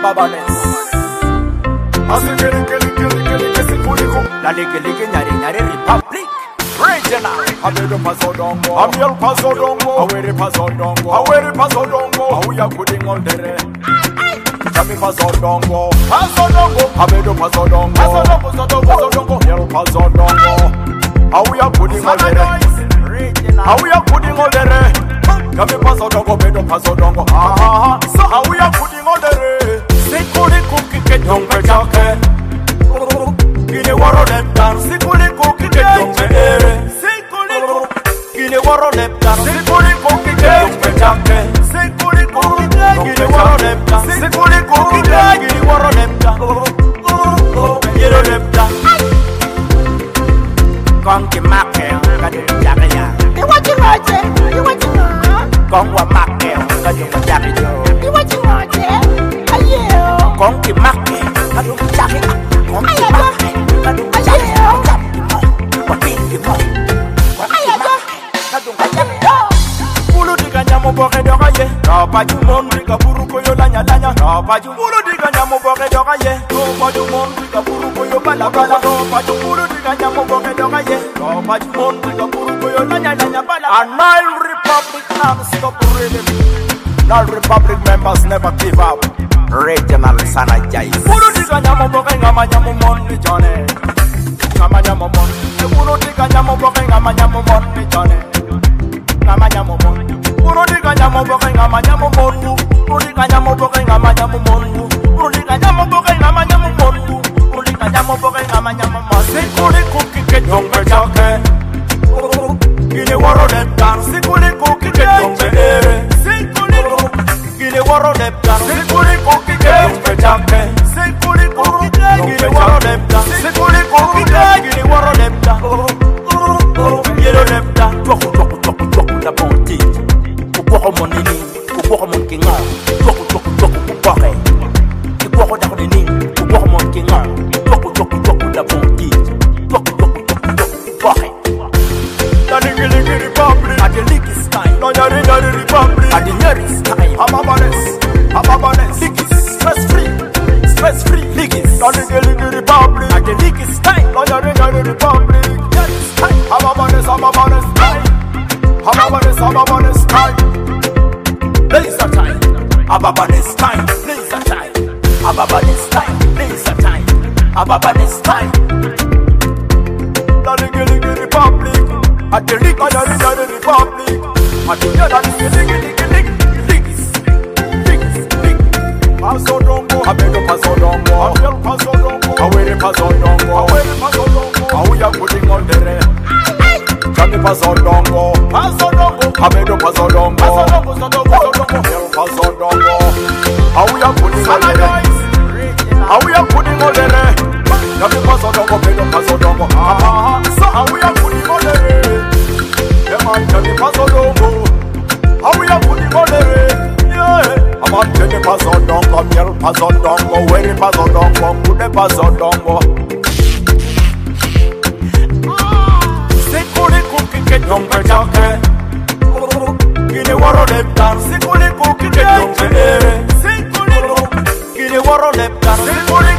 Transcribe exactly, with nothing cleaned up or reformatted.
Ababanes Asikele kele kele kele kesi kuliko La lege lege nyare nyare Republic Regional Abedo pasodongo Amiel pasodongo Awere pasodongo Awere pasodongo Awuya kuding ondere Kami pasodongo Pasodongo Abedo pasodongo Pasodongo pasodongo pasodongo Amiel pasodongo Awuya kuding ondere Awuya kuding ondere Kami pasodongo Bedo pasodongo Aha So awuya kuding ondere Sikuli kuki kenyongwe chake Kine waro leptan Sikuli kuki kenyongwe ere Sikuli Kine waro leptan Sikuli kuki kenyongwe chake Sikuli kuki Kine waro leptan Sikuli kuki Kine waro leptan Yero leptan Kongi make Kadi jake ya Iwachi ngoje Iwachi ngo Kongwa make Kadi jake yo Iwachi ngoje Ayo Kongi make Kadi jake Kongi Ayo make Kadi jake Ayo Wapingi mo Ayo Bulu diga nyamo boke doga ye Rapa jumon diga buru koyo lanya lanya Rapa jum Bulu diga nyamo boke doga ye Rapa jumon diga buru koyo bala bala Rapa jum Bulu diga nyamo boke doga ye Rapa jumon diga buru koyo lanya lanya bala A Nile Republic never stop reading Nile Republic members never give up Regional sana jais Bulu diga nyamo boke ngama nyamo mondi jane Ngama nyamo mondi Bulu diga nyamo boke ngama nyamo mondi jane Ngama nyamo mondi Bulu diga nyamo boke ngama nyamo mondi Bulu diga nyamo boke ngama nyamo mondi Bulu diga nyamo boke ngama nyamo mondi Bulu diga nyamo boke ngama nyamo mondi Sikuli kuki kenyongwe chake Kine waro leptan Sikuli kuki kenyongwe ere Sikuli Kine waro leptan Sikuli kuki kenyongwe chake Sikuli kuki Kine waro leptan Sikuli kuki Kine waro leptan Yero leptan Twaku twaku twaku twaku la bonti Kukwako monini Kukwako mon kinga Twaku twaku twaku kukwake Kukwako dako nini Kukwako mon kinga Twaku twaku twaku la bonti Twaku twaku twaku twaku kukwake La ligi ligi republic Adi ligi style No nyari nyari republic Adi nyari style Ababanes Ababanes Ligi stress free Stress free Ligi La ligi ligi republic Adi ligi style No nyari nyari republic Nyari style Ababanes Ababanes style Ababanes Ababanes style Laser time Ababanes time Laser time Ababanes time Laser time Ababanes time La ligi ligi republic At the league, at the league, republic. At the league, at the league, league, league, leagues, leagues, league. Pasodongo, abedo pasodongo, abel pasodongo, awere pasodongo, awere pasodongo, awuya kuding ondere. Kami pasodongo, pasodongo, abedo pasodongo, pasodongo, pasodongo, abel pasodongo, awuya kuding ondere. Awuya kuding ondere. Kami pasodongo, abedo pasodongo, ah, so awuya kuding ondere. Man tell me pasodongo, how we are putting money? Yeah, I'm on tell me pasodongo, miel pasodongo, where pasodongo, put the pasodongo. Sikuli kuki kenyongwe chake, kine waro leptan. Sikuli kuki kenyongwe ere, sikuli kine waro leptan. Sikuli